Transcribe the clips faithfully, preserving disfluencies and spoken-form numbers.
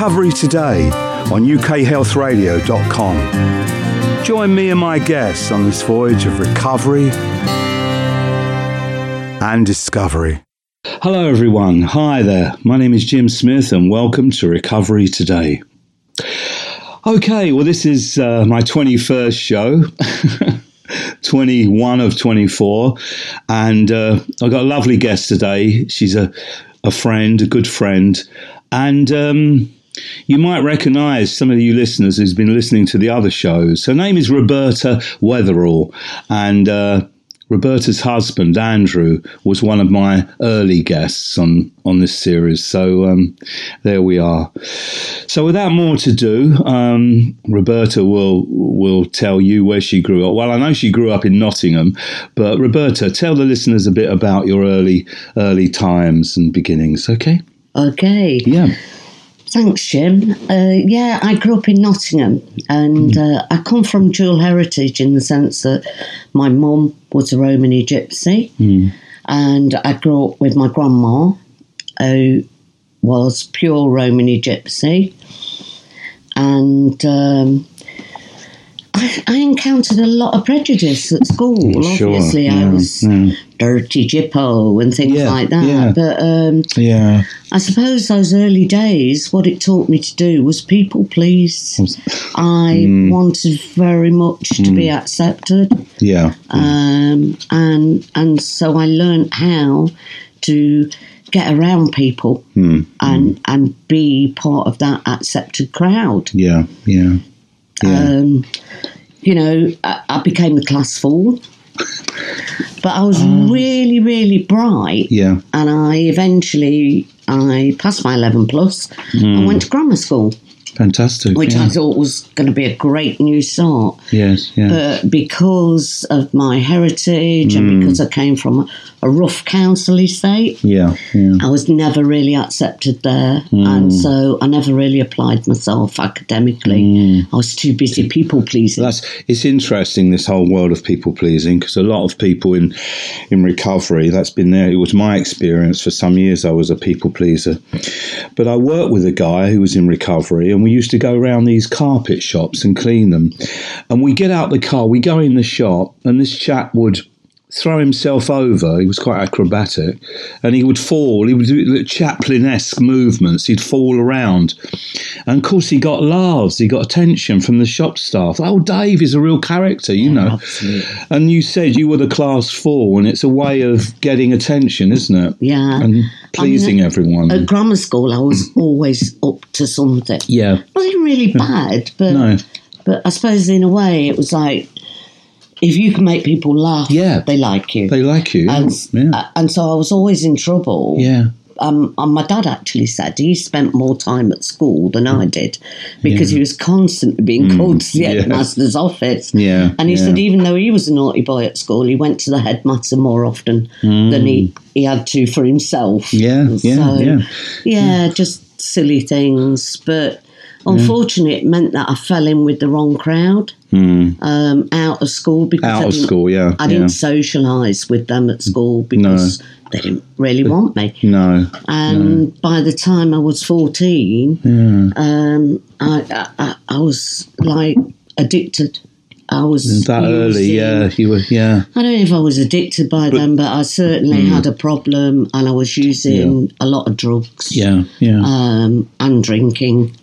Recovery Today on U K health radio dot com. Join me and my guests on this voyage of recovery and discovery. Hello everyone, hi there. My name is Jim Smith and welcome to Recovery Today. Okay, well this is uh, my twenty-first show. twenty-one of twenty-four, and uh, I've got a lovely guest today. She's a, a friend, a good friend, and um, you might recognise some of you listeners who's been listening to the other shows. Her name is Roberta Weatherall, and uh, Roberta's husband, Andrew, was one of my early guests on, on this series. So um, there we are. So without more to do, um, Roberta will will tell you where she grew up. Well, I know she grew up in Nottingham, but Roberta, tell the listeners a bit about your early early times and beginnings, okay? Okay. Yeah. Thanks, Jim. Uh, yeah, I grew up in Nottingham, and mm. uh, I come from dual heritage in the sense that my mum was a Romany gypsy, mm. and I grew up with my grandma, who was pure Romany gypsy, and um, I, I encountered a lot of prejudice at school. Sure, Obviously, yeah, I was yeah. dirty Gippo and things yeah, like that, yeah. but um, yeah. I suppose those early days, what it taught me to do was people please. I mm. wanted very much to mm. be accepted. Yeah. Um, and and so I learned how to get around people mm. and mm. and be part of that accepted crowd. Yeah, yeah. yeah. Um, you know, I, I became the class fool. But I was oh. really, really bright. Yeah. And I eventually, I passed my eleven plus mm. and went to grammar school. Fantastic. Which yeah. I thought was going to be a great new start. Yes, yeah. But because of my heritage mm. and because I came from a, a rough council estate, yeah, yeah. I was never really accepted there. Mm. And so I never really applied myself academically. Mm. I was too busy people pleasing. That's it's interesting, this whole world of people pleasing, because a lot of people in in recovery, that's been there. It was my experience for some years. I was a people pleaser. But I worked with a guy who was in recovery, and we used to go around these carpet shops and clean them. And we get out the car, we go in the shop, and this chap would throw himself over. He was quite acrobatic, and he would fall. He would do Chaplin-esque movements. He'd fall around. And of course, he got laughs. He got attention from the shop staff. Oh, Dave is a real character, you know. Absolutely. And you said you were the class four, and it's a way of getting attention, isn't it? Yeah. And pleasing I mean, everyone. At grammar school, I was always up to something. Yeah. Wasn't really bad, but no. but I suppose in a way it was like, if you can make people laugh, yeah. they like you. They like you. And, yeah. and so I was always in trouble. Yeah. Um, and my dad actually said he spent more time at school than I did because yeah. he was constantly being mm. called to the headmaster's yeah. office. Yeah. And he yeah. said even though he was a naughty boy at school, he went to the headmaster more often mm. than he, he had to for himself. Yeah, yeah, so, yeah. Yeah, just silly things. But unfortunately, it meant that I fell in with the wrong crowd mm. um, out of school. Because out I of school, yeah. I yeah. didn't socialise with them at school because no. they didn't really want me. No. And no. by the time I was fourteen, yeah. um, I, I I was like addicted. I was that using, early, yeah. You were, yeah. I don't know if I was addicted by but, them, but I certainly mm. had a problem, and I was using yeah. a lot of drugs. Yeah, yeah. Um, and drinking.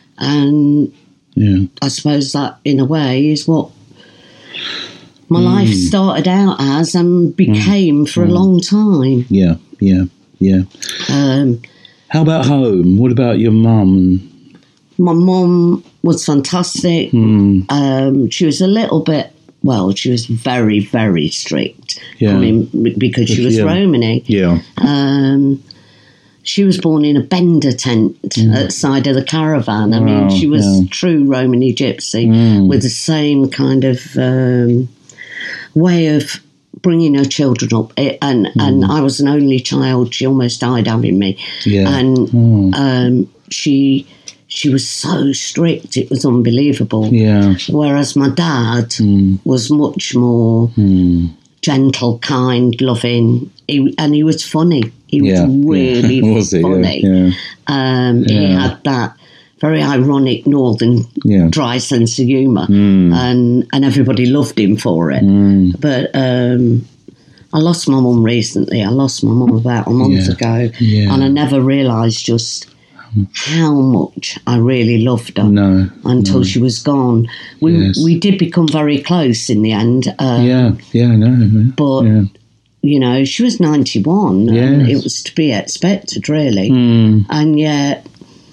And yeah. I suppose that, in a way, is what my mm. life started out as and became mm. for mm. a long time. Yeah, yeah, yeah. Um, How about home? What about your mum? My mum was fantastic. Mm. Um, she was a little bit, well, she was very, very strict. Yeah. I mean, because she was yeah. Romany. Yeah. Um, She was born in a Bender tent mm. at the side of the caravan. I wow, mean, she was yeah. true Romany gypsy mm. with the same kind of um, way of bringing her children up. It, and, mm. and I was an only child. She almost died having me. Yeah. And mm. um, she she was so strict, it was unbelievable. Yeah. Whereas my dad mm. was much more mm. gentle, kind, loving. He, and he was funny. He yeah, was really yeah. was funny. Yeah, yeah. Um, yeah. He had that very ironic northern Yeah. dry sense of humour, Mm. and and everybody loved him for it. Mm. But um, I lost my mum recently. I lost my mum about a month Yeah. ago, Yeah. and I never realised just how much I really loved her No. until no. she was gone. We Yes. we did become very close in the end. Uh, Yeah. Yeah. No. But Yeah. you know, she was ninety-one, and Yes. it was to be expected, really. Mm. And yet,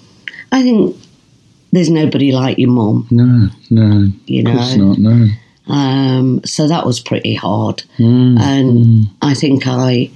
I think there's nobody like your mum, No. No. you Of course know. not. No. Um, so that was pretty hard, Mm. and Mm. I think I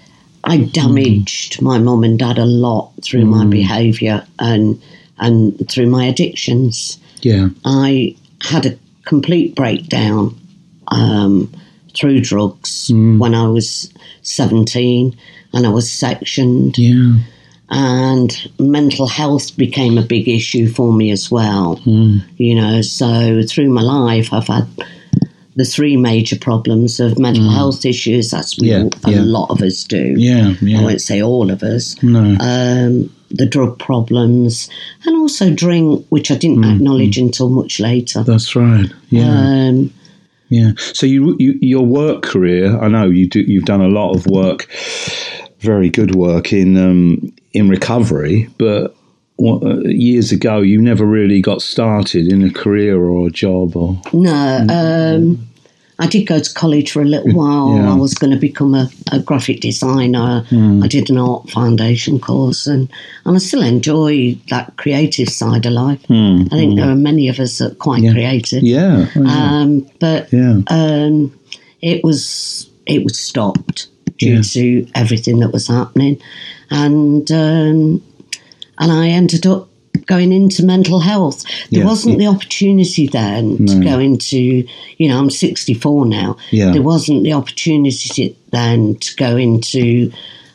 I damaged my mum and dad a lot through my Mm. behaviour and and through my addictions. Yeah. I had a complete breakdown um, through drugs Mm. when I was seventeen, and I was sectioned, Yeah. and mental health became a big issue for me as well. Mm. You know, so through my life, I've had the three major problems of mental health issues. That's what Yeah, a yeah. lot of us do. Yeah. I Yeah. won't say all of us. No. Um, the drug problems, and also drink, which I didn't acknowledge until much later. That's right. Yeah. Um, Yeah. So you, you your work career, I know you do. You've done a lot of work, very good work in um, in recovery. But what, uh, years ago, you never really got started in a career or a job. Or no, um, I did go to college for a little while. Yeah. I was going to become a, a graphic designer. Mm. I did an art foundation course, and, and I still enjoy that creative side of life. Mm, I think there are many of us that are quite Yeah. creative. yeah, oh, yeah. Um, but yeah. um, it was it was stopped due Yeah. to everything that was happening, and um, and I ended up going into mental health. There Yeah. wasn't the opportunity then to No. go into, you know, I'm sixty-four now. Yeah. There wasn't the opportunity then to go into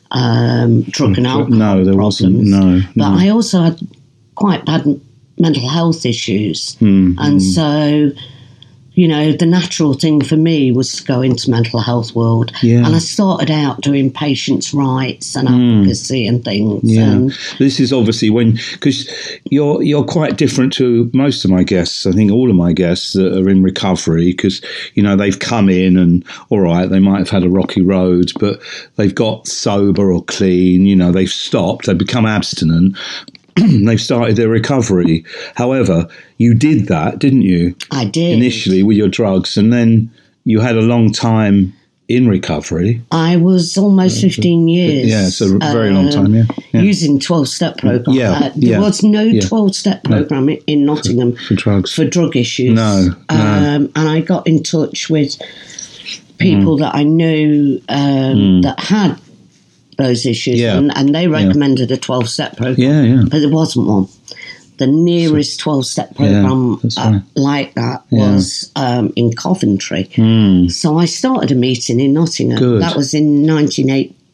um, drug and alcohol No, there problems. wasn't. No, But no. I also had quite bad m- mental health issues. Mm, And mm. so, you know, the natural thing for me was to go into mental health world. Yeah. And I started out doing patients' rights and advocacy and things. Yeah, And this is obviously when, because you're you're quite different to most of my guests. I think all of my guests that are in recovery, because you know they've come in and all right, they might have had a rocky road, but they've got sober or clean. You know, they've stopped, they've become abstinent. They've started their recovery. However, you did that, didn't you? I did. Initially with your drugs, and then you had a long time in recovery. I was almost fifteen years. Yeah, it's a very long um, time, yeah. yeah. Using twelve-step program. Yeah, Uh, there yeah, was no yeah. twelve-step program in Nottingham For drugs. for drug issues. No, no. Um, and I got in touch with people that I knew um, that had those issues, Yeah. and, and they recommended a twelve-step program. Yeah, yeah. But there wasn't one. The nearest twelve-step program that's uh, right. like that Yeah. was um, in Coventry. Mm. So I started a meeting in Nottingham. Good. That was in nineteen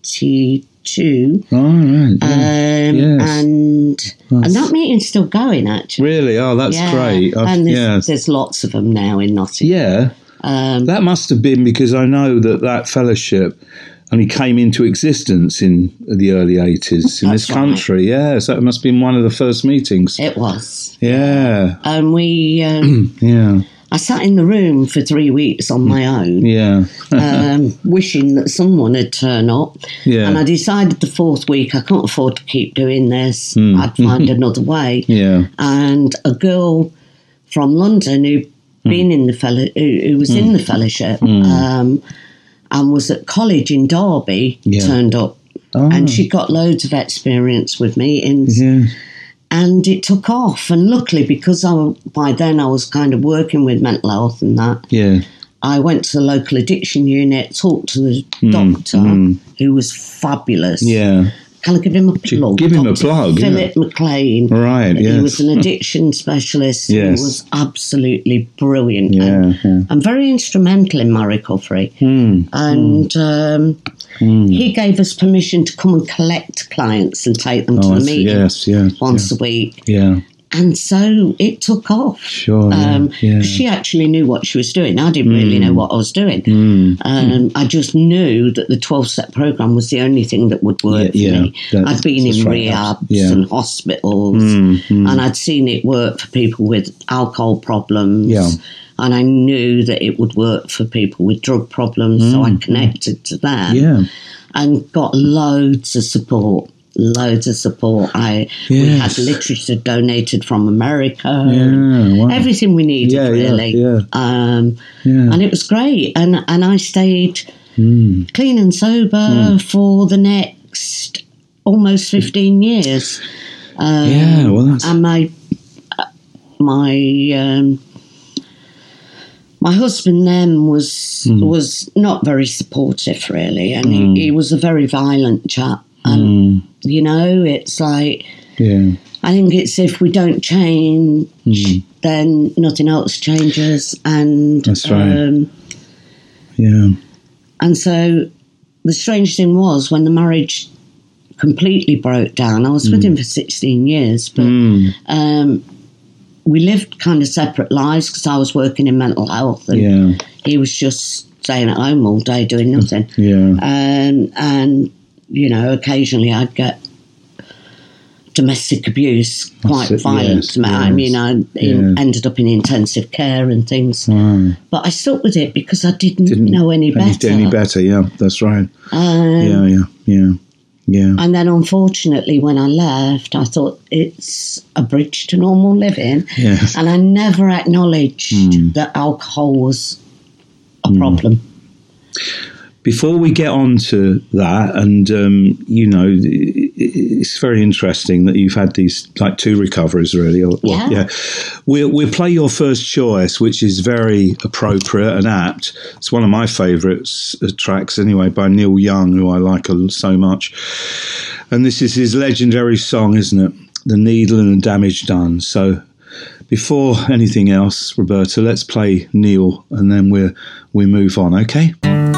eighty-two. All right. Yeah. Um, Yes. And That's- and that meeting's still going, actually. Really? Oh, that's Yeah. great. I've- And there's, yeah. there's lots of them now in Nottingham. Yeah. Um, That must have been because I know that that fellowship only came into existence in the early eighties in That's this country. Yeah. So it must have been one of the first meetings. it was. Yeah. And we, um, Yeah. I sat in the room for three weeks on my own. Yeah. um, wishing that someone had turned up. Yeah. And I decided the fourth week I can't afford to keep doing this. Mm. I'd find another way. Yeah. And a girl from London who'd been in the fellow, who, who was in the fellowship um, and was at college in Derby Yeah. turned up. Oh. And she got loads of experience with meetings. Yeah. And it took off. And luckily, because I, by then I was kind of working with mental health and that, Yeah. I went to the local addiction unit, talked to the doctor, mm. who was fabulous. Yeah. Can I give him a plug? give him a Doctor plug, yeah. Philip McLean. Right. He Yes. was an addiction specialist. Yes. He was absolutely brilliant. Yeah. And, yeah. and very instrumental in my recovery. Mm. And um, Mm. he gave us permission to come and collect clients and take them to Oh, I the see. meeting Yes. Yes. once a week. Yeah. and so it took off. Sure. Um, yeah, yeah. She actually knew what she was doing. I didn't Mm. really know what I was doing. Mm. Um, Mm. I just knew that the twelve-step program was the only thing that would work Yeah, for yeah, me. that- I'd been that's in right, rehabs yeah. and hospitals, Mm, mm. and I'd seen it work for people with alcohol problems. Yeah. And I knew that it would work for people with drug problems, so I Mm, connected to that Yeah. and got loads of support. Loads of support. I we had Yes. literature donated from America. Yeah. Wow. Everything we needed, Yeah, yeah, really. yeah. Um, Yeah. and it was great. And and I stayed Mm. clean and sober Mm. for the next almost fifteen years. Um, Yeah, well, that's- and my my um, my husband then was Mm. was not very supportive, really, and Mm. he, he was a very violent chap. And Mm. you know, it's like Yeah. I think it's if we don't change, Mm. then nothing else changes. And That's right. um, Yeah. and so the strange thing was when the marriage completely broke down. I was with him for sixteen years, but Mm. um, we lived kind of separate lives because I was working in mental health and Yeah. he was just staying at home all day doing nothing. Yeah. Um, and, you know, occasionally I'd get domestic abuse, quite it, violent. yes, I yes, mean, I yeah. ended up in intensive care and things. Wow. But I stuck with it because I didn't, Didn't know any better. Any better? Yeah, that's right. Um, Yeah, yeah, yeah, yeah. And then, unfortunately, when I left, I thought it's a bridge to normal living. Yes. And I never acknowledged Mm. that alcohol was a problem. Before we get on to that, and um, you know, i- it's very interesting that you've had these like two recoveries, really. Or, or- Yeah. yeah. We'll we'll play your first choice, which is very appropriate and apt. It's one of my favourite uh, tracks, anyway, by Neil Young, who I like a- so much. And this is his legendary song, isn't it? The Needle and the Damage Done. So, before anything else, Roberta, let's play Neil, and then we we move on. Okay.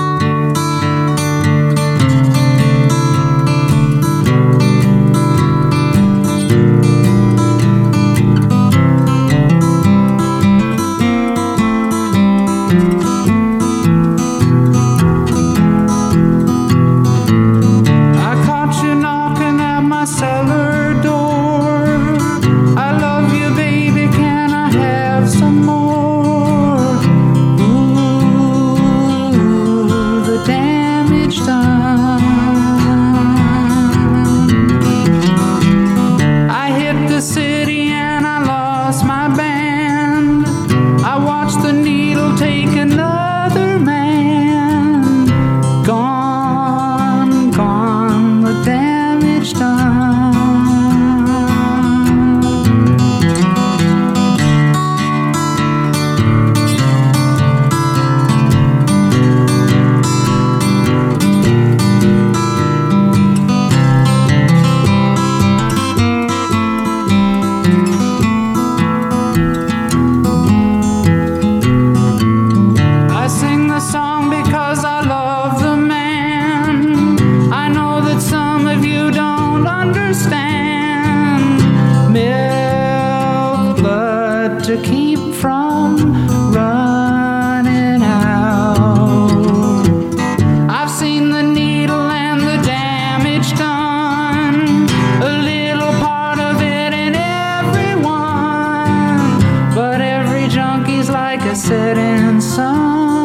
I caught you knocking at my cellar door. I love you, baby, can I have some more? Ooh, the damage done. I hit the city and I lost my band. I watched the needle take another man. Gone, gone, the damage done. I sing the song because I love the man. I know that some of you don't understand. Milk blood to keep from running out. I've seen the needle and the damage done. A little part of it in everyone. But every junkie's like a setting sun.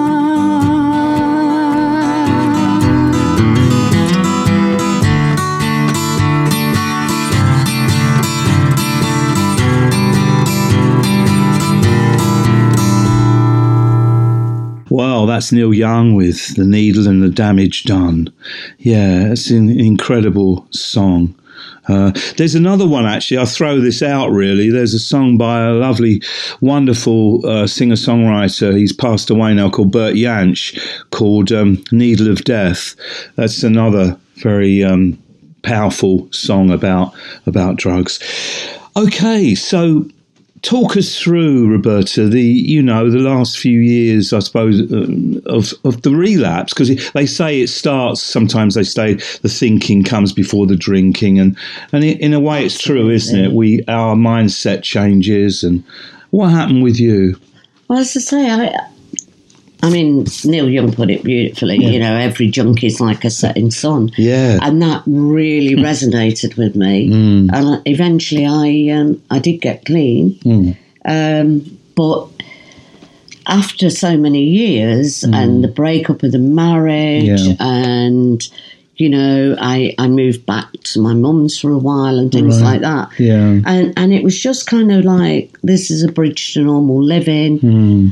Wow, that's Neil Young with The Needle and the Damage Done. Yeah, it's an incredible song. Uh, there's another one, actually. I'll throw this out, really. There's a song by a lovely, wonderful uh, singer-songwriter. He's passed away now, called Bert Jansch, called um, Needle of Death. That's another very um, powerful song about about drugs. Okay, so talk us through, Roberta, the you know the last few years, I suppose, um, of of the relapse, because they say it starts. Sometimes they say the thinking comes before the drinking, and and it, in a way, it's true, isn't it? We our mindset changes, and what happened with you? Well, as I say, I. I mean, Neil Young put it beautifully, yeah. you know, every junkie's like a setting sun. Yeah. And that really resonated with me. Mm. And eventually I um, I did get clean. Mm. Um, but after so many years mm. and the breakup of the marriage yeah. and, you know, I, I moved back to my mum's for a while and things right. like that. Yeah. And, and it was just kind of like, this is a bridge to normal living. Mm.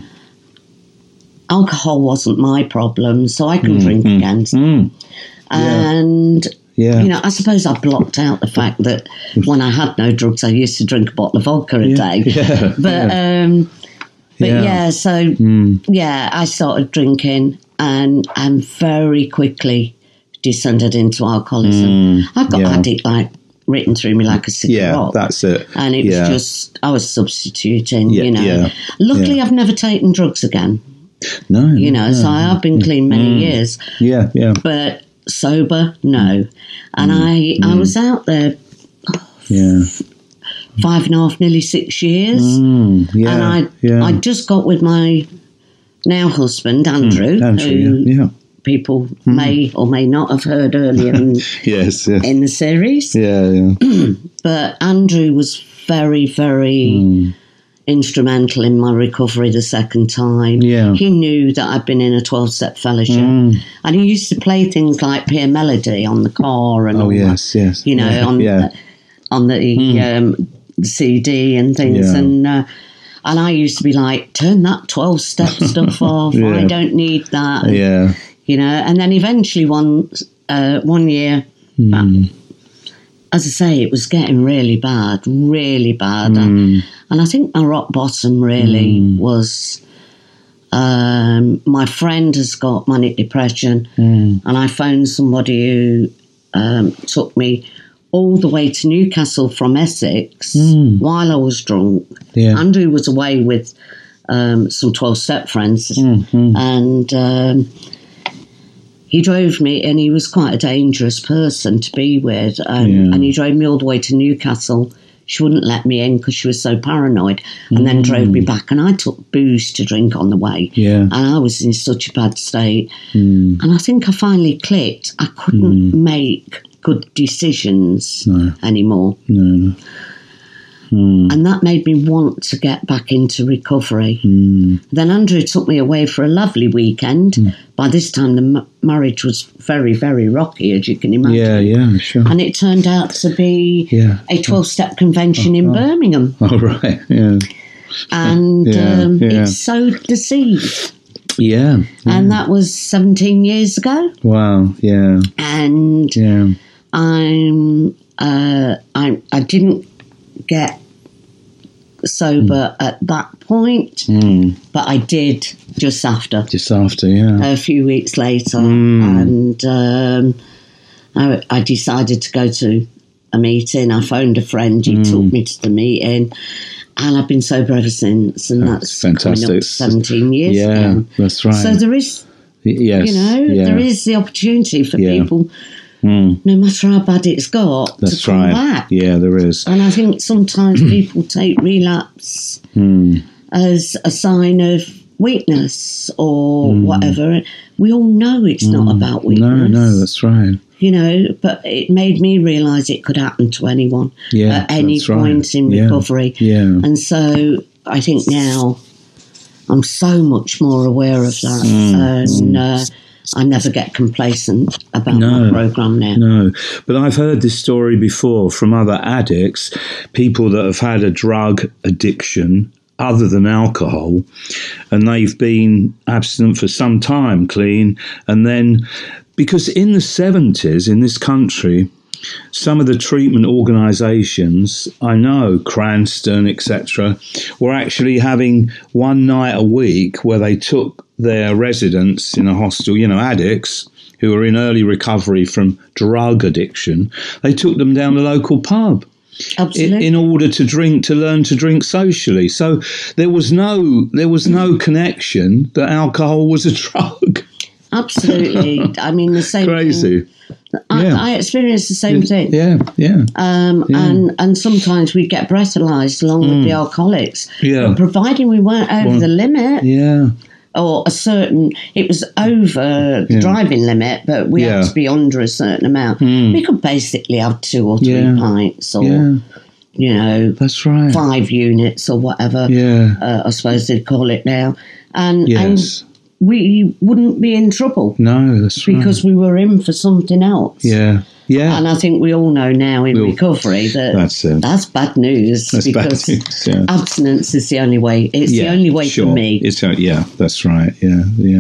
Alcohol wasn't my problem, so I can mm, drink mm, again. Mm. And, yeah. you know, I suppose I blocked out the fact that when I had no drugs, I used to drink a bottle of vodka a yeah. day. Yeah. But, yeah. Um, but yeah. yeah, so, mm. yeah, I started drinking and, and very quickly descended into alcoholism. Mm, I've got yeah. addict, like, written through me like a sick yeah, rock. that's it. And it yeah. was just, I was substituting, yeah, you know. Yeah. Luckily, yeah. I've never taken drugs again. No, you know, no, so I've been clean many mm. years. Yeah, yeah. But sober, no. And mm. I, I mm. was out there yeah. five and a half, nearly six years. Mm. Yeah, and I yeah. I just got with my now husband, Andrew, mm. Andrew who yeah. yeah. people mm. may or may not have heard earlier in, yes, yes. in the series. Yeah, yeah. But Andrew was very, very... Mm. instrumental in my recovery the second time. Yeah. He knew that I'd been in a twelve-step fellowship. Mm. And he used to play things like Pure Melody on the car and oh, all yes, that. yes. You know, yeah. on, yeah. the, on the, mm. um, the C D and things. Yeah. And uh, and I used to be like, turn that twelve-step stuff off. Yeah. I don't need that. And, yeah. You know, and then eventually one, uh, one year... Mm. As I say, it was getting really bad, really bad. Mm. And I think my rock bottom really mm. was um, my friend has got manic depression, mm. and I found somebody who um, took me all the way to Newcastle from Essex mm. while I was drunk. Yeah. Andrew was away with um, some twelve-step friends, mm. and... Um, He drove me, and he was quite a dangerous person to be with. Um, yeah. And he drove me all the way to Newcastle. She wouldn't let me in because she was so paranoid, and mm. then drove me back. And I took booze to drink on the way. Yeah. And I was in such a bad state. Mm. And I think I finally clicked. I couldn't mm. make good decisions no. anymore. No. Mm. And that made me want to get back into recovery. Mm. Then Andrew took me away for a lovely weekend. Mm. By this time, the m- marriage was very, very rocky, as you can imagine. Yeah, yeah, sure. And it turned out to be yeah. a twelve-step convention oh, in oh. Birmingham. Oh, right, yeah. And yeah, um, yeah. it sowed the seed. Yeah, yeah. And that was seventeen years ago. Wow, yeah. And yeah. I'm, uh, I, I didn't get sober mm. at that point, mm. but I did just after. Just after, yeah. A few weeks later. Mm. And um, I, I decided to go to a meeting. I phoned a friend, he mm. took me to the meeting, and I've been sober ever since, and that's, that's fantastic. Coming up seventeen years yeah, again. That's right. So there is, yes, you know, yeah. there is the opportunity for yeah. people, mm. no matter how bad it's got, that's to come right. back. Yeah, there is. And I think sometimes people take relapse mm. as a sign of weakness or mm. whatever. We all know it's mm. not about weakness. No, no, that's right. You know, but it made me realise it could happen to anyone yeah, at any that's point right. in yeah. recovery. Yeah. And so I think now I'm so much more aware of that. Mm. And uh, I never get complacent about no, my programme now. No, but I've heard this story before from other addicts, people that have had a drug addiction other than alcohol, and they've been abstinent for some time, clean, and then, because in the seventies in this country, some of the treatment organisations, I know, Cranston, et cetera, were actually having one night a week where they took their residents in a hostel, you know, addicts who were in early recovery from drug addiction, they took them down the local pub Absolutely. in order to drink, to learn to drink socially. So there was no, there was no connection that alcohol was a drug. Absolutely. I mean, the same Crazy. thing. I, Yeah. I experienced the same thing. Yeah, yeah. Um, Yeah. and, and sometimes we'd get breathalyzed along with the alcoholics. Yeah. But providing we weren't over Well, the limit Yeah, or a certain, it was over the Yeah. driving limit, but we Yeah. had to be under a certain amount. We could basically have two or three Yeah. pints or, yeah, you know, that's right. five units or whatever. Yeah, Uh, I suppose they'd call it now. And, yes. and we wouldn't be in trouble No, that's right. because we were in for something else. Yeah, yeah. And I think we all know now in We'll- recovery that That's it. that's bad news That's bad because news, yeah. abstinence is the only way. It's the only way sure. for me. It's, uh, yeah, that's right. Yeah, yeah.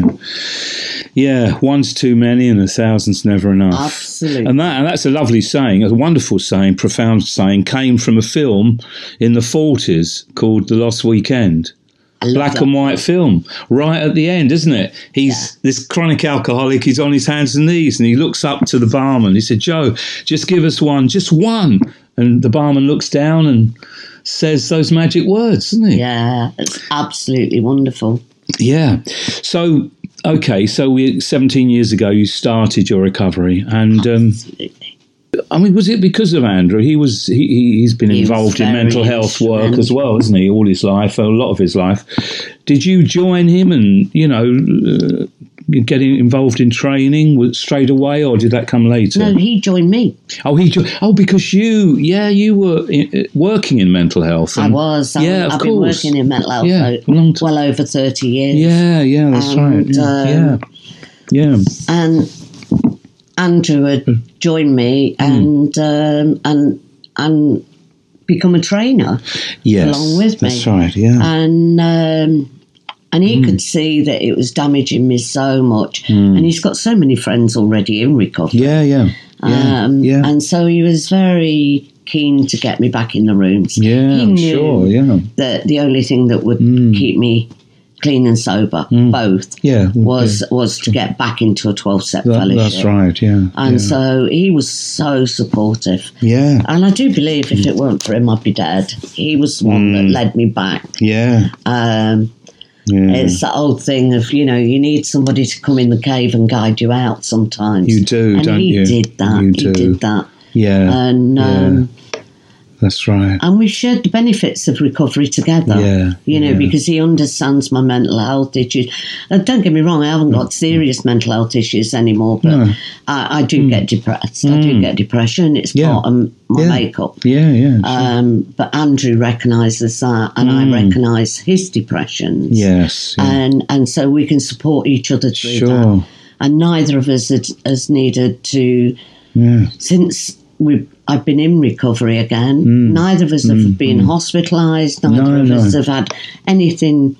Yeah, one's too many and a thousand's never enough. Absolutely. And that and that's a lovely saying, a wonderful saying, profound saying, came from a film in the forties called The Lost Weekend. I love Black that. and white film, right at the end, isn't it? He's this chronic alcoholic. He's on his hands and knees, and he looks up to the barman. He said, "Joe, just give us one, just one." And the barman looks down and says those magic words, doesn't he? Yeah, it's absolutely wonderful. Yeah. So, okay, so we seventeen years ago you started your recovery, and um, Absolutely. I mean, was it because of Andrew? He was he, he he's been He was involved in very mental health work as instrumental. well, isn't he? All his life, a lot of his life. Did you join him and you know uh, getting involved in training was straight away, or did that come later? No, he joined me. Oh, he jo- oh because you yeah you were i- working in mental health. I and- was. I, yeah, of I've been course. working in mental health Yeah, for long time. well over thirty years. Yeah, yeah, that's right. And, Yeah, um, yeah, yeah. And Andrew had Hmm. joined me and um, and and become a trainer. Yes, along with me. that's right. Yeah. and um, and Hmm. he could see that it was damaging me so much. Hmm. And he's got so many friends already in recovery. Yeah, yeah, yeah, um, yeah. And so he was very keen to get me back in the rooms. Yeah, he I'm knew sure. Yeah, that the only thing that would Mm. keep me clean and sober, both, yeah. would was be. was to get back into a twelve-step That- fellowship. that's right. Yeah, And yeah. so he was so supportive. yeah, And I do believe if it weren't for him, I'd be dead. He was the one Mm. that led me back. yeah, Um, yeah. It's that old thing of, you know, you need somebody to come in the cave and guide you out sometimes. You do, and don't he you? did that. You he do. did that. yeah, And um, that's right. and we shared the benefits of recovery together. Yeah, You know, yeah. because he understands my mental health issues. And don't get me wrong, I haven't got serious mental health issues anymore, but No. I, I do get depressed. I do get depression. It's Yeah. part of my Yeah. makeup. Yeah, yeah, sure. Um, but Andrew recognises that, and I recognise his depressions. yes, yeah. And and so we can support each other through Sure. that. And neither of us had, has needed to, yeah, since we I've been in recovery again. Neither of us have been hospitalised. Neither No, of no. us have had anything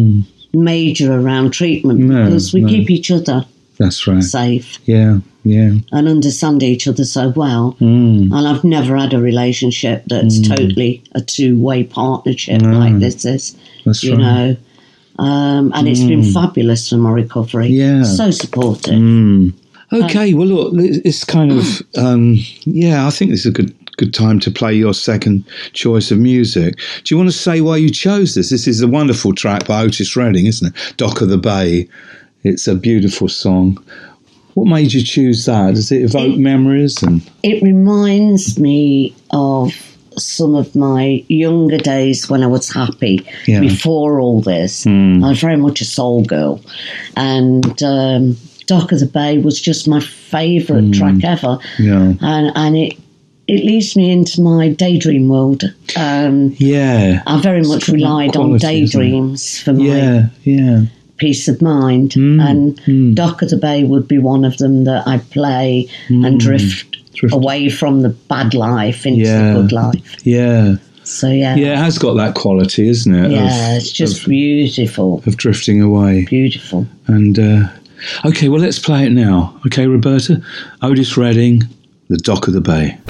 major around treatment No, because we no. keep each other that's right. safe Yeah, yeah, and understand each other so well. Mm. And I've never had a relationship that's totally a two-way partnership No. like this is. that's You right. know. Um, and it's been fabulous for my recovery. Yeah. So supportive. Mm. Okay, well, look, it's kind of, um, yeah, I think this is a good good time to play your second choice of music. Do you want to say why you chose this? This is a wonderful track by Otis Redding, isn't it? Dock of the Bay. It's a beautiful song. What made you choose that? Does it evoke It- memories? And It reminds me of some of my younger days when I was happy Yeah. before all this. Mm. I was very much a soul girl. And um, Dock of the Bay was just my favourite Mm. track ever. yeah, And, and it, it leads me into my daydream world. Um, yeah, I very much got that relied on quality, isn't it? daydreams for my yeah, yeah. peace of mind. Mm, And mm. Dock of the Bay would be one of them that I play and drift, Drift. away from the bad life into Yeah. the good life. Yeah, So, yeah. yeah, it has got that quality, isn't it? Yeah, of, it's just of, beautiful. of drifting away. Beautiful. And uh, okay, well, let's play it now. Okay, Roberta, Otis Redding, The Dock of the Bay.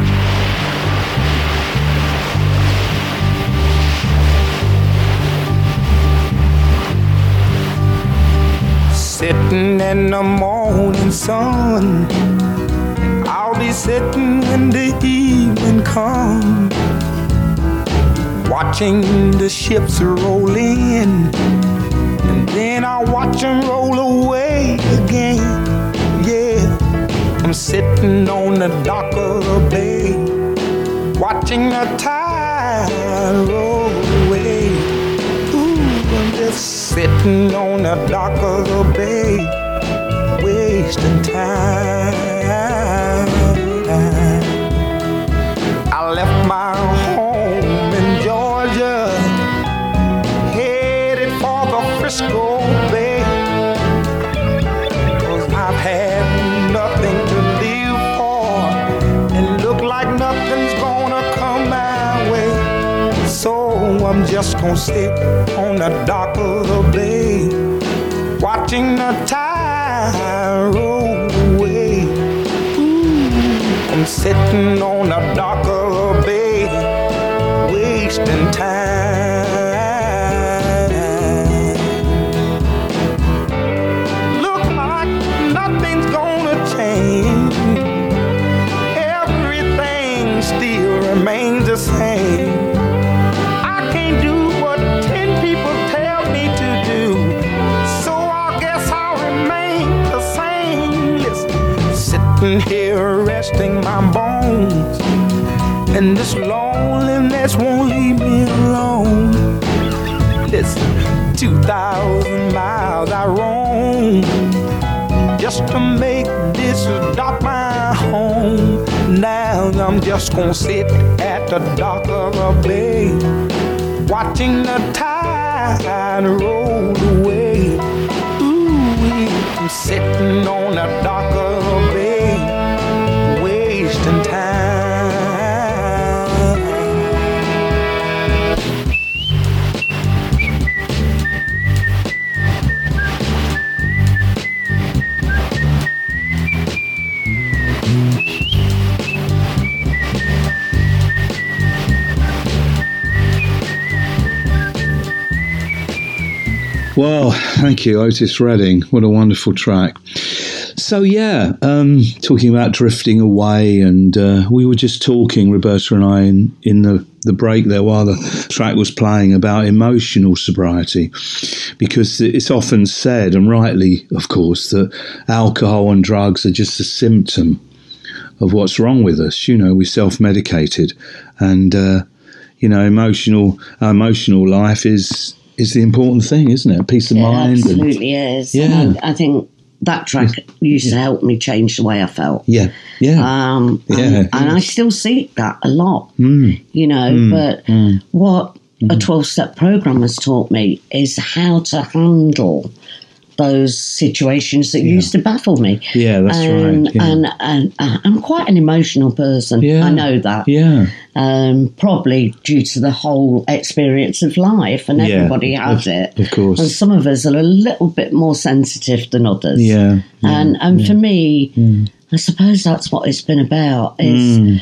Sitting in the morning sun, I'll be sitting when the evening comes. watching the ships roll in, and then I watch them roll away again. Yeah, I'm sitting on the dock of the bay, watching the tide roll away. Ooh, I'm just sitting on the dock of the bay, wasting time. I left my home in Georgia, headed for the Frisco Bay, 'cause I've had nothing to live for, and look like nothing's gonna come my way. So I'm just gonna sit on the dock of the bay, watching the tide roll away. Ooh, I'm sitting on the dock of the bay, wasting time. Look like nothing's gonna change. Everything still remains the same. I can't do what ten people tell me to do, so I guess I'll remain the same. Listen, sitting here resting my bones, and this loneliness won't leave me alone. Listen, two thousand miles I roam just to make this dock my home. Now I'm just gonna sit at the dock of a bay, watching the tide roll away. Ooh, I'm sitting on the dock of a bay, wasting time. Well, thank you, Otis Redding. What a wonderful track. So, yeah, um, talking about drifting away, and uh, we were just talking, Roberta and I, in, in the, the break there while the track was playing, about emotional sobriety, because it's often said, and rightly, of course, that alcohol and drugs are just a symptom of what's wrong with us. You know, we self-medicated, and, uh, you know, emotional, our emotional life is... is the important thing, isn't it? Peace of It mind. absolutely and, is. Yeah. And I, I think that track used to help me change the way I felt. Yeah, yeah. Um, Yeah, and, yeah. and I still seek that a lot, Mm. you know, Mm, but mm. what a twelve-step program has taught me is how to handle those situations that Yeah. used to baffle me. Yeah, that's and, right. Yeah. And, and, and I'm quite an emotional person. Yeah. I know that. Yeah. Um, probably due to the whole experience of life, and Yeah, everybody has of- it. of course. And some of us are a little bit more sensitive than others. Yeah. yeah. And and for me, Mm. I suppose that's what it's been about, is Mm.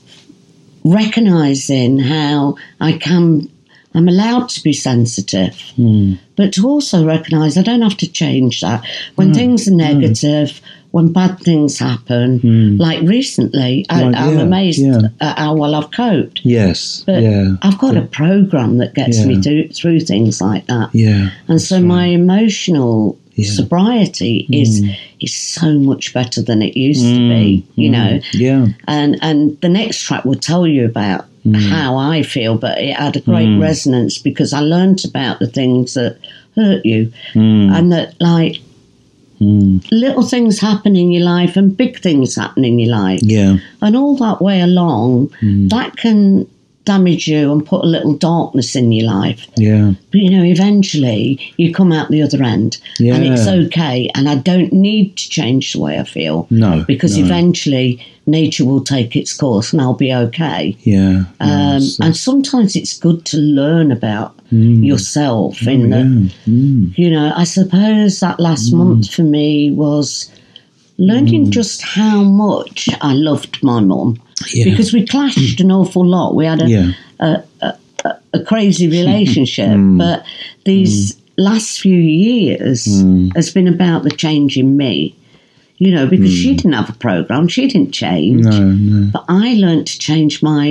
recognising how I can, I'm allowed to be sensitive, Mm. but to also recognise I don't have to change that. When Mm. things are negative, when bad things happen, Mm. like recently, I, Like, I'm yeah, amazed yeah. at how well I've coped. Yes. But yeah. I've got a program that gets me Yeah. through, through things like that. Yeah. And so my emotional Yeah. sobriety is Mm. is so much better than it used to Mm, be, you mm, know. Yeah. And and the next track will tell you about Mm. how I feel, but it had a great Mm. resonance because I learnt about the things that hurt you, Mm. and that like Mm. little things happen in your life and big things happen in your life, Yeah. and all that way along, Mm. that can damage you and put a little darkness in your life. Yeah. But, you know, eventually you come out the other end, Yeah. and it's okay, and I don't need to change the way I feel. No. Because no. eventually nature will take its course and I'll be okay. Yeah. Um, yes. and sometimes it's good to learn about Mm. yourself. Oh, in the, yeah. Mm. you know, I suppose that last month for me was learning Mm. just how much I loved my mum. Yeah. Because we clashed an awful lot. We had a, Yeah. a, a, a, a crazy relationship. Mm. But these last few years Mm. has been about the change in me. You know, because she didn't have a program, she didn't change. No. No. But I learned to change my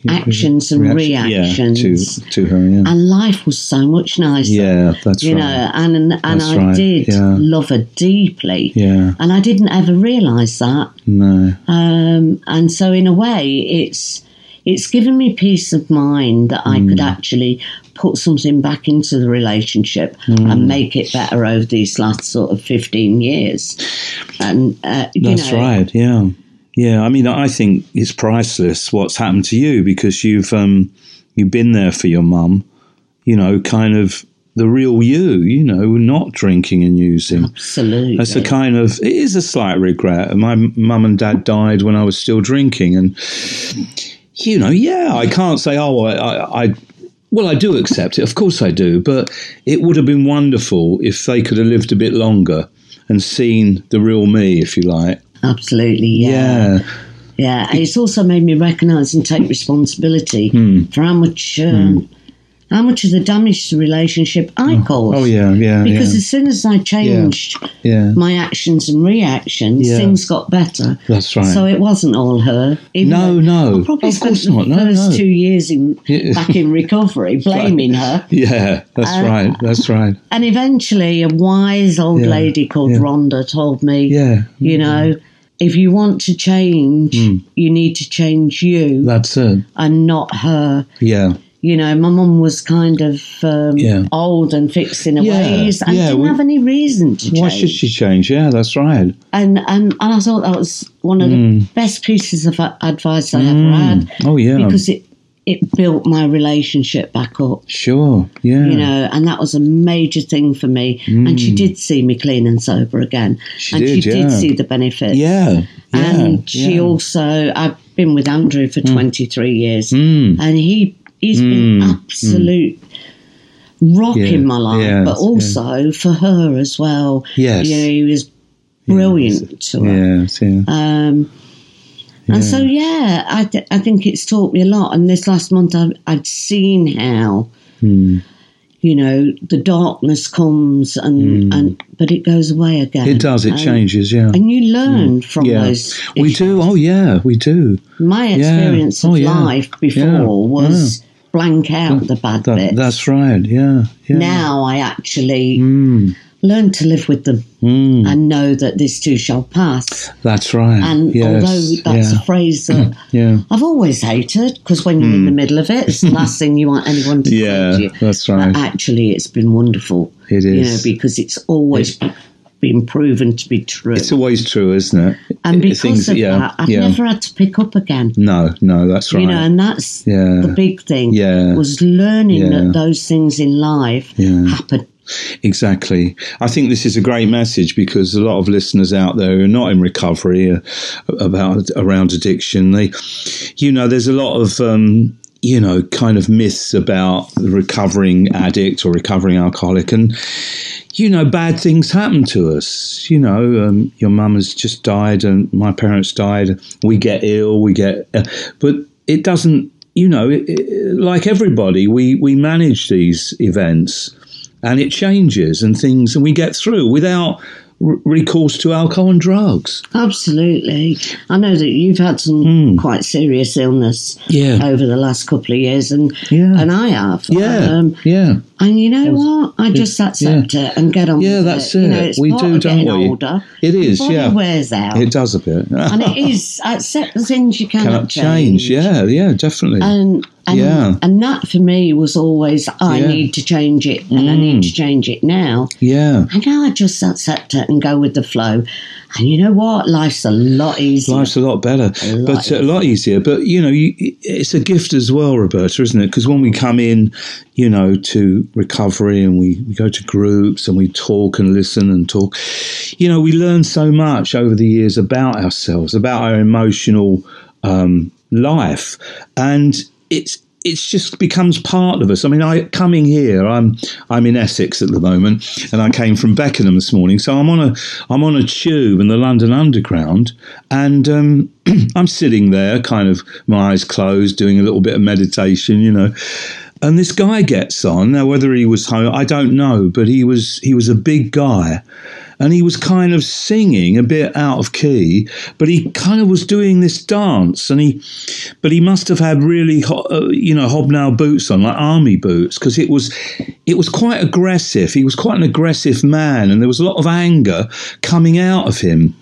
actions and Reaction- reactions. Yeah, to, to her, yeah. And life was so much nicer. Yeah, that's you right. know, and and That's I right, did yeah. love her deeply. Yeah. And I didn't ever realise that. No. Um, and so in a way, it's it's given me peace of mind that I Mm. could actually put something back into the relationship Mm. and make it better over these last sort of fifteen years. And uh, you That's know, right. Yeah, yeah. I mean, I think it's priceless what's happened to you because you've um, you've been there for your mum. You know, kind of the real you. You know, not drinking and using. Absolutely. That's a kind of. It is a slight regret. My mum and dad died when I was still drinking, and you know, yeah, I can't say, oh, I. I, I Well, I do accept it. Of course I do. But it would have been wonderful if they could have lived a bit longer and seen the real me, if you like. Absolutely, yeah. Yeah. Yeah, and it's also made me recognise and take responsibility Hmm. for how much um, how much of the damage to the relationship I caused. Oh, yeah, yeah. Because yeah. as soon as I changed Yeah. my actions and reactions, Yeah. things got better. That's right. So it wasn't all her. Even No, though no. I probably Of spent course the not. No, first no. two years in, Yeah. back in recovery blaming her. Yeah, that's Uh, right. That's right. And eventually a wise old Yeah, lady called yeah. Rhonda told me, Yeah. you know, if you want to change, Mm. you need to change you That's it. and not her. Yeah. You know, my mum was kind of um, Yeah. old and fixed in her Yeah, ways and yeah, didn't we- have any reason to Why change. should she change? Yeah, that's right. And, and and I thought that was one of the best pieces of a- advice I ever had Oh, yeah. because it it built my relationship back up. Sure. Yeah. You know, and that was a major thing for me. And she did see me clean and sober again. She and did, she yeah. did see the benefits. Yeah. Yeah. And she yeah. also, I've been with Andrew for twenty-three years, Mm. and he, he's been Mm. absolute rock Yeah. in my life, Yes, but also for her as well. Yes. You know, he was brilliant to her. Yes, yeah. Um, And so, yeah, I, th- I think it's taught me a lot. And this last month, I've, I'd seen how, Hmm. you know, the darkness comes, and, and but it goes away again. It does, it And- changes, yeah. And you learn from Yeah. those. We issues. do, oh yeah, we do. My experience Oh, of yeah. life before Yeah. was blank out the bad That, bits. that's right, yeah. yeah. Now I actually Mm, learn to live with them mm, and know that this too shall pass. that's right. And yes, although that's yeah. a phrase that Yeah. I've always hated, because when you're in the middle of it, it's the last thing you want anyone to Hmm. Yeah, say to you. that's right. But actually, it's been wonderful. It You is. know, because it's always been proven to be true. It's always true, isn't it? and It- because things- of yeah, that, I've yeah. never had to pick up again. No, no, that's right. You know, and that's Yeah. the big thing. Yeah. Was learning Yeah. that those things in life Yeah. happen. Exactly. I think this is a great message because a lot of listeners out there who are not in recovery uh, about around addiction, they, you know, there's a lot of, um, you know, kind of myths about the recovering addict or recovering alcoholic, and you know, bad things happen to us. You know, um, your mum has just died, and my parents died. We get ill, we get, uh, but it doesn't. You know, it, it, like everybody, we we manage these events. And it changes and things, and we get through without r- recourse to alcohol and drugs. Absolutely. I know that you've had some quite serious illness Hmm. Yeah. over the last couple of years, and Yeah. and I have. Yeah, Um, yeah, and you know what? I just accept it and get on yeah. with That's it. it. You know, it's we part do, of don't getting we? older. It is, The body yeah. wears out. It does a bit. And it is, accept the things you cannot, Cannot change. Yeah, yeah, definitely. And and, Yeah. and that for me was always, I Yeah. need to change it and I need to change it now. yeah. And now I just accept it and go with the flow. And you know what? Life's a lot easier. Life's a lot better, A lot but a lot easier. But you know, you, it's a gift as well, Roberta, isn't it? Because when we come in, you know, to recovery and we, we go to groups and we talk and listen and talk, you know, we learn so much over the years about ourselves, about our emotional um, life, and it's it's just becomes part of us. I mean, I coming here, I'm I'm in Essex at the moment, and I came from Beckenham this morning, so I'm on a I'm on a tube in the London Underground, and um, I'm sitting there, kind of my eyes closed, doing a little bit of meditation, you know. And this guy gets on. Now, whether he was home, I don't know, but he was he was a big guy, and he was kind of singing a bit out of key, but he kind of was doing this dance, and he, but he must have had really, ho- uh, you know, hobnail boots on, like army boots, because it was, it was quite aggressive. He was quite an aggressive man, and there was a lot of anger coming out of him.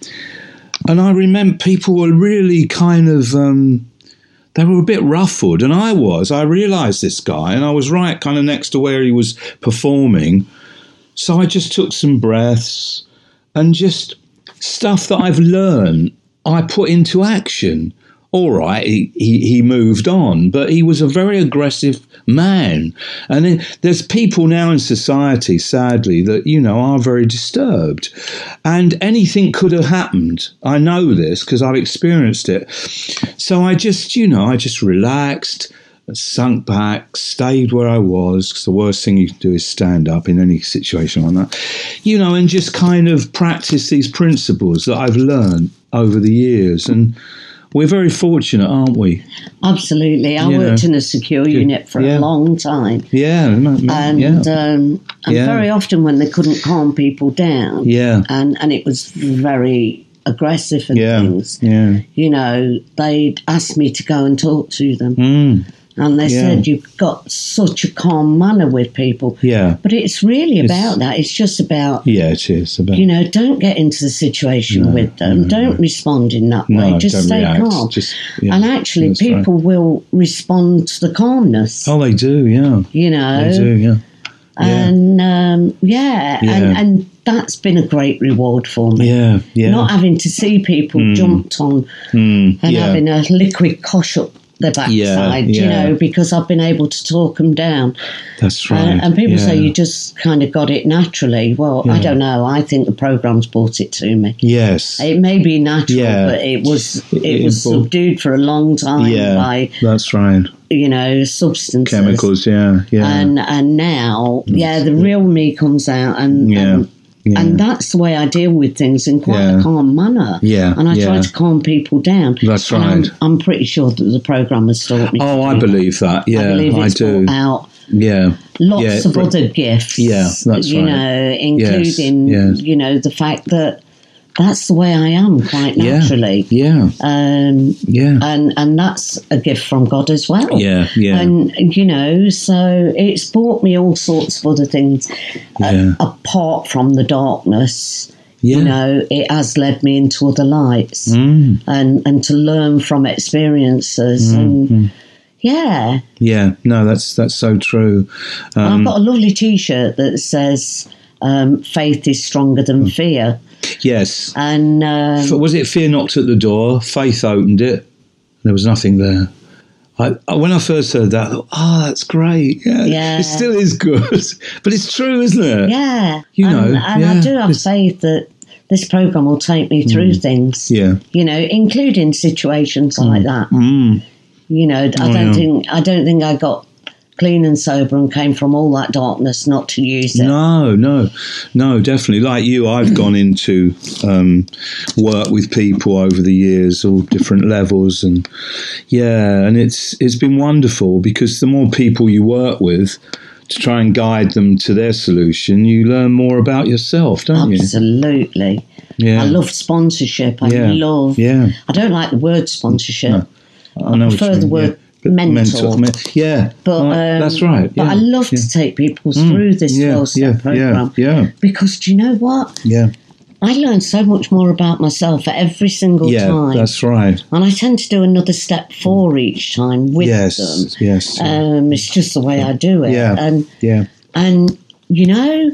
And I remember people were really kind of, um, they were a bit ruffled, and I was. I realised this guy, and I was right kind of next to where he was performing. So I just took some breaths and just stuff that I've learned, I put into action. All right, he, he, he moved on, but he was a very aggressive man. And then there's people now in society, sadly, that, you know, are very disturbed. And anything could have happened. I know this because I've experienced it. So I just, you know, I just relaxed, sunk back, stayed where I was, because the worst thing you can do is stand up in any situation like that, you know, and just kind of practice these principles that I've learned over the years. And we're very fortunate, aren't we? Absolutely. I You worked know. in a secure unit for Yeah. a long time. Yeah. And, yeah. um, and Yeah. very often when they couldn't calm people down, yeah. and, and it was very aggressive and Yeah. things, Yeah. you know, they'd ask me to go and talk to them. Mm. And they Yeah. said, you've got such a calm manner with people. Yeah. But it's really It's- about that. It's just about, Yeah, it is. About, you know, don't get into the situation No, with them. no, don't no. respond in that no, way. Just don't stay react. calm. Just, yeah, and actually, that's right. people will respond to the calmness, Oh, they do, yeah. you know. They do, yeah. Yeah. And, um, yeah, Yeah. And, and that's been a great reward for me. Yeah, yeah. Not having to see people Mm. jumped on Mm, and yeah. having a liquid cosh up their backside, Yeah, you yeah. know, because I've been able to talk them down. That's Uh, right. and people yeah. say you just kind of got it naturally. Well, I Yeah. don't know. I think the program's brought it to me. Yes. It may be natural, Yeah. but it was it, It- was it- subdued for a long time yeah, by, that's right. you know, substances. Chemicals, yeah, yeah. And and now, yeah, the real me comes out, and Yeah, and, yeah. and that's the way I deal with things in quite Yeah. a calm manner. Yeah, and I try yeah. to calm people down. That's And right. I'm, I'm pretty sure that the program has taught me. to Oh, I do that. believe that. Yeah, I believe it's do. brought out Yeah. lots Yeah, of but- other gifts. Yeah, that's you right. know, including yes. you know the fact that that's the way I am quite Yeah. naturally. Yeah. Um, Yeah. and and that's a gift from God as well. Yeah. Yeah. And you know, so it's brought me all sorts of other things Yeah. uh, apart from the darkness. Yeah. You know, it has led me into other lights, Mm. and and to learn from experiences, and yeah. Yeah. No, that's that's so true. And Um, I've got a lovely T-shirt that says um, "Faith is stronger than fear," yes. and um, F- Was it fear knocked at the door? Faith opened it. There was nothing there. I, I- when I first heard that, I thought, oh, that's great. Yeah, Yeah. It still is good. But it's true, isn't it? yeah, You and, know, and I yeah, do have it's- faith that this program will take me through things. Yeah. You know, including situations like that. Mm. You know, I Oh, don't yeah. think I don't think I got clean and sober and came from all that darkness not to use it. No, no, no, definitely. Like you, I've gone into um, work with people over the years, all different levels, and yeah, and it's it's been wonderful because the more people you work with to try and guide them to their solution, you learn more about yourself, don't you? Absolutely. Yeah, I love sponsorship. I Yeah. love. Yeah, I don't like the word sponsorship. No. I know. what prefer you the mean, word yeah. But mentor. men- yeah, But right, um, that's right. But yeah, I love yeah. to take people through this yeah, twelve-step yeah, program yeah, yeah, because do you know what? yeah, I learn so much more about myself at every single yeah. time, That's right. and I tend to do another step four each time with Yes, them. yes, Um, it's just the way I do it, Yeah. and yeah. and you know,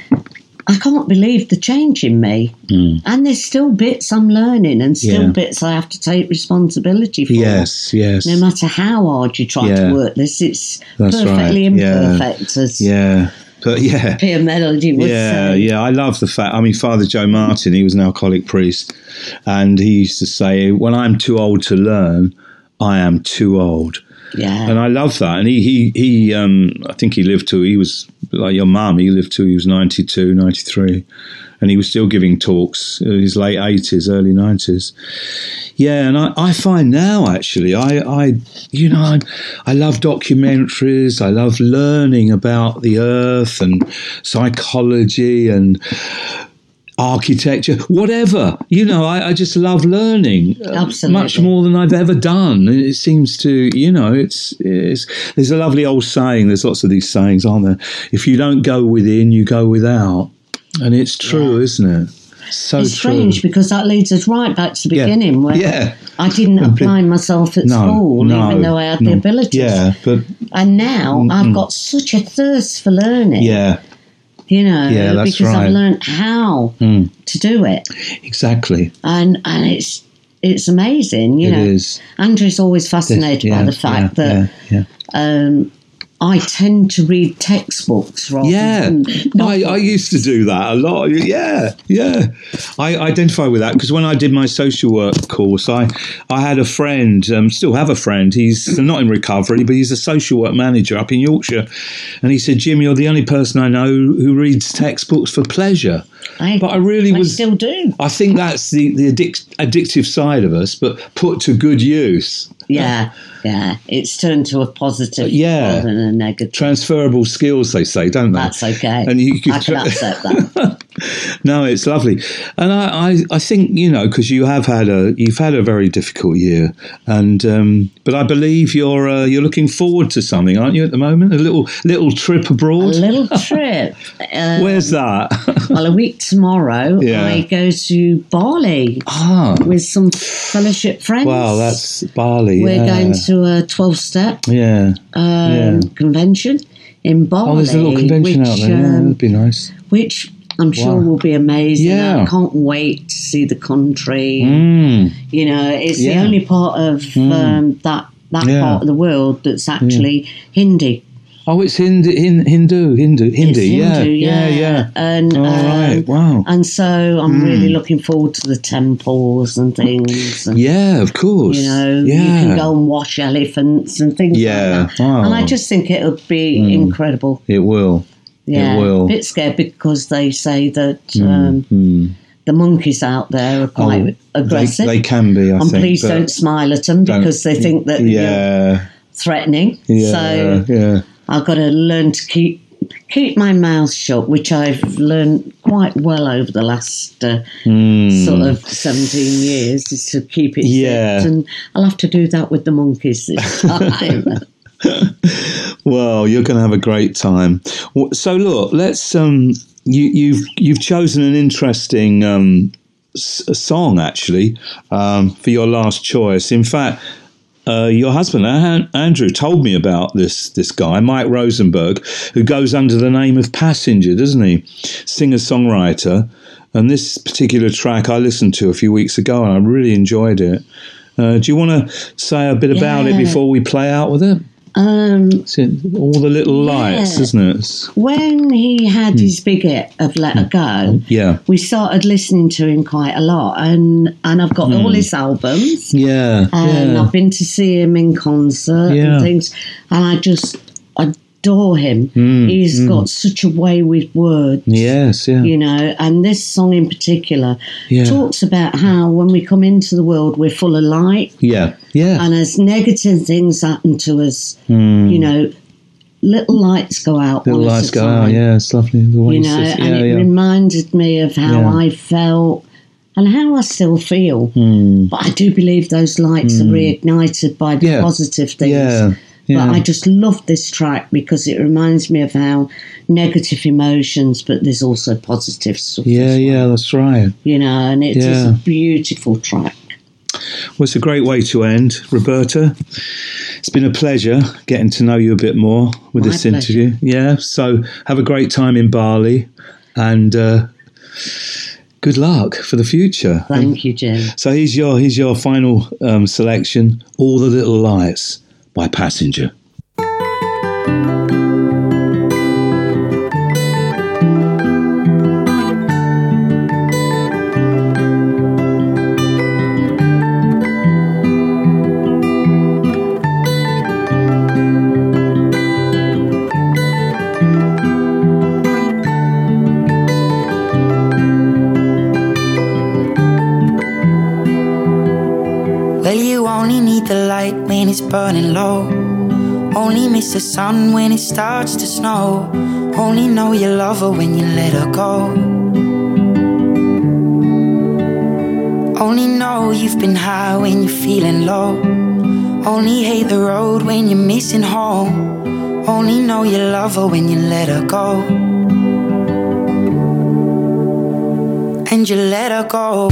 I can't believe the change in me. Mm. And there's still bits I'm learning, and still Yeah. bits I have to take responsibility for. Yes, yes. No matter how hard you try Yeah. to work this, it's That's perfectly right, yeah. imperfect, as Yeah, but yeah, Peter Melody would yeah, say. yeah. I love the fact. I mean, Father Joe Martin, he was an alcoholic priest, and he used to say, "When I'm too old to learn, I am too old." Yeah. And I love that. And he, he, he um, I think he lived till he was like your mum. He lived till he was ninety-two, ninety-three, and he was still giving talks in his late eighties, early nineties. Yeah, and I, I find now actually, I, I you know, I, I love documentaries. I love learning about the earth and psychology and architecture, whatever. You know, I, I just love learning uh, Absolutely. much more than I've ever done. It seems to, you know, it's, it's there's a lovely old saying. There's lots of these sayings, aren't there? If you don't go within, you go without, and it's true, Yeah. isn't it? So It's strange true. because that leads us right back to the Yeah. beginning where Yeah. I didn't apply myself at No, school, no, even though I had no. the abilities. Yeah, but And now I've got such a thirst for learning, yeah, you know, Yeah, that's because right. I've learned how Mm. to do it. exactly. And and it's it's amazing, you It know. is. Andrew's always fascinated Yeah, by the fact yeah, that yeah, yeah. um, I tend to read textbooks rather Yeah, than I, I used to do that a lot. Yeah, yeah. I identify with that because when I did my social work course, I, I had a friend, um, still have a friend. He's not in recovery, but he's a social work manager up in Yorkshire. And he said, Jim, you're the only person I know who reads textbooks for pleasure. I, But I really I was. still do. I think that's the, the addic- addictive side of us, but put to good use. Yeah, yeah. It's turned to a positive Yeah. rather than a negative. Transferable skills, they say, don't they? That's okay. And you I can accept that. No, it's lovely, and I, I, I think you know because you have had a you've had a very difficult year, and um, but I believe you're uh, you're looking forward to something, aren't you? At the moment, a little little trip A abroad. little trip. Um, Where's that? Well, a week tomorrow, Yeah. I go to Bali ah, with some fellowship friends. wow, that's Bali. We're yeah. going to a twelve-step yeah. um, Yeah. convention in Bali. Oh, there's a little convention which, out there. Yeah, um, that'd be nice. which I'm sure Wow. will be amazing. Yeah. I can't wait to see the country. Mm. You know, it's Yeah. the only part of um, that that Yeah. part of the world that's actually Hindi. Oh, it's Hindu, Hin- Hindu, Hindu, Hindi. It's yeah, Hindu, yeah, yeah. And All um, right. Wow. And so I'm really looking forward to the temples and things. And, Yeah, of course. You know, yeah. you can go and wash elephants and things Yeah. like that. Wow. And I just think it'll be incredible. It will. Yeah, It will. a bit scared because they say that um, Mm. the monkeys out there are quite Oh, aggressive. They, they can be, I and think. please but don't smile at them don't- because they think that you're Yeah. threatening. Yeah. So yeah. I've got to learn to keep keep my mouth shut, which I've learned quite well over the last uh, Mm. sort of seventeen years, is to keep it Yeah. zipped. And I'll have to do that with the monkeys this time. Well, you're going to have a great time. Well, So look, let's. Um, you, you've you've chosen an interesting um, s- song actually um, for your last choice. In fact. Uh, your husband An- Andrew told me about this this guy Mike Rosenberg, who goes under the name of Passenger, doesn't he? Singer songwriter, and this particular track I listened to a few weeks ago, and I really enjoyed it. Uh, do you want to say a bit about it Yeah. before we play out with it? um, It's in all the little lights, Yeah. isn't it? It's- when he had Hmm. his big hit of Let Her Go, yeah, we started listening to him quite a lot, and and I've got all his albums. yeah, And Hmm. yeah. I've been to see him in concert Yeah. and things, and I just adore him. Mm, He's mm. got such a way with words, Yes, yeah, you know. And this song in particular yeah, talks about how when we come into the world, we're full of light, yeah, yeah. and as negative things happen to us, Mm. you know, little lights go out. Little one at lights a go out. time, Yeah, it's lovely. The way you he know, says- and yeah, it yeah. reminded me of how Yeah. I felt and how I still feel. Mm. But I do believe those lights are reignited by the Yeah. positive things. Yeah, yeah. But I just love this track because it reminds me of how negative emotions, but there's also positive stuff. Yeah, as well, yeah, that's right. You know, and it is Yeah. a beautiful track. Well, it's a great way to end, Roberta. It's been a pleasure getting to know you a bit more with My this pleasure. interview. Yeah, so have a great time in Bali, and uh, good luck for the future. Thank you, Jim. So here's your here's your final um, selection, "All the Little Lights" by Passenger. Well, you only need the light when it's burning low. Only miss the sun when it starts to snow. Only know you love her when you let her go. Only know you've been high when you're feeling low. Only hate the road when you're missing home. Only know you love her when you let her go. And you let her go.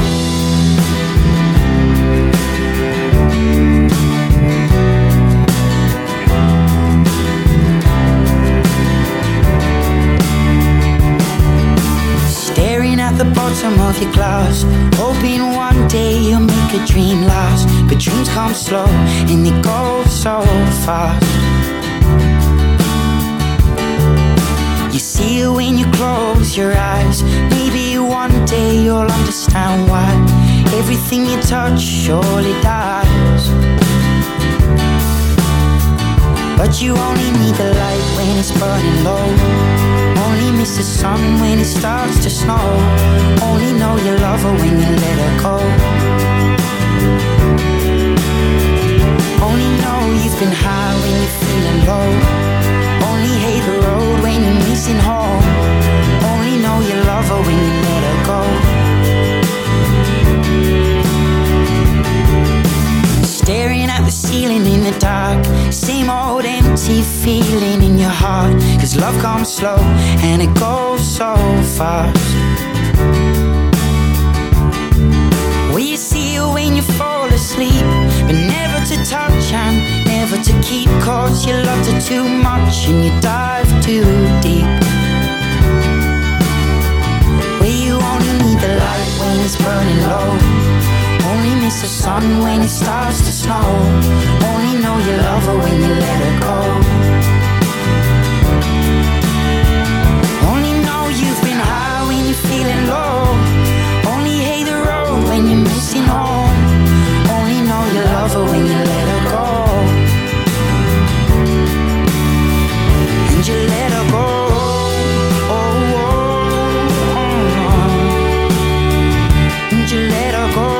At the bottom of your glass, hoping one day you'll make a dream last. But dreams come slow and they go so fast. You see it when you close your eyes. Maybe one day you'll understand why everything you touch surely dies. But you only need the light when it's burning low. Only miss the sun when it starts to snow. Only know you love her when you let her go. Only know you've been high when you're feeling low. Only hate the road when you're missing home. Only know you love her when you let her go. Staring at the ceiling in the dark, same old empty feeling in your heart. Cause love comes slow and it goes so fast. Well, you see it when you fall asleep, but never to touch and never to keep. Cause you loved her too much and you dive too deep. Well, you only need the light when it's burning low. Only miss the sun when it starts to snow. Only know you love her when you let her go. Only know you've been high when you're feeling low. Only hate the road when you're missing home. Only know you love her when you let her go. And you let her go. Oh, oh, oh, oh. And you let her go.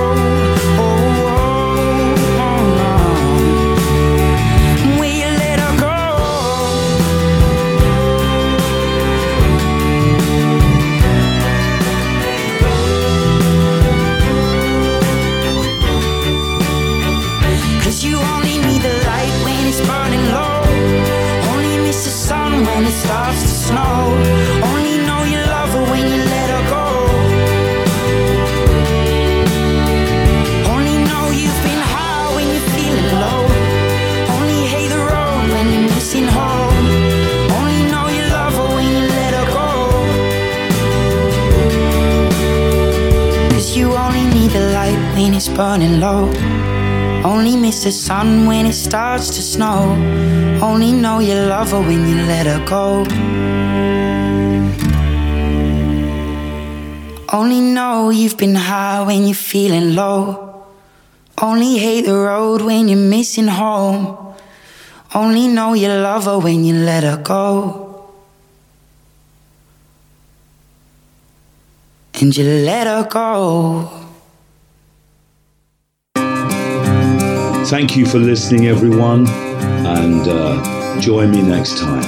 When it starts to snow, only know you love her when you let her go. Only know you've been high when you're feeling low. Only hate the road when you're missing home. Only know you love her when you let her go. Cause you only need the light when it's burning low. Only miss the sun when it starts to snow. Only know you love her when you let her go. Only know you've been high when you're feeling low. Only hate the road when you're missing home. Only know you love her when you let her go. And you let her go. Thank you for listening, everyone, and uh, join me next time.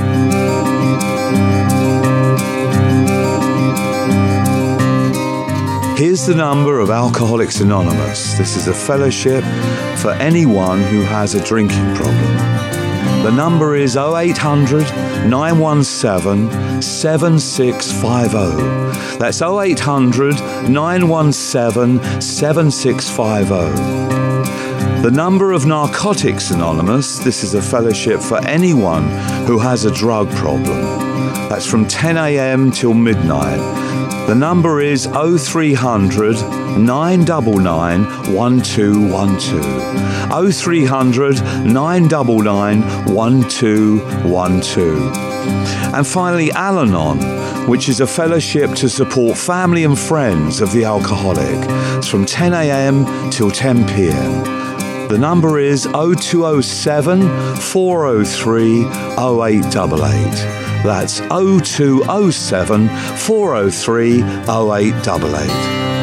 Here's the number of Alcoholics Anonymous. This is a fellowship for anyone who has a drinking problem. The number is oh eight hundred, nine one seven, seven six five oh. That's oh eight hundred, nine one seven, seven six five oh. The number of Narcotics Anonymous, this is a fellowship for anyone who has a drug problem. That's from ten a.m. till midnight. The number is oh three hundred, nine nine nine, one two one two. oh three hundred, nine nine nine, one two one two. And finally, Al-Anon, which is a fellowship to support family and friends of the alcoholic. It's from ten a.m. till ten p.m. The number is oh two oh seven, four oh three, oh eight eight eight. That's oh two oh seven, four oh three, oh eight eight eight.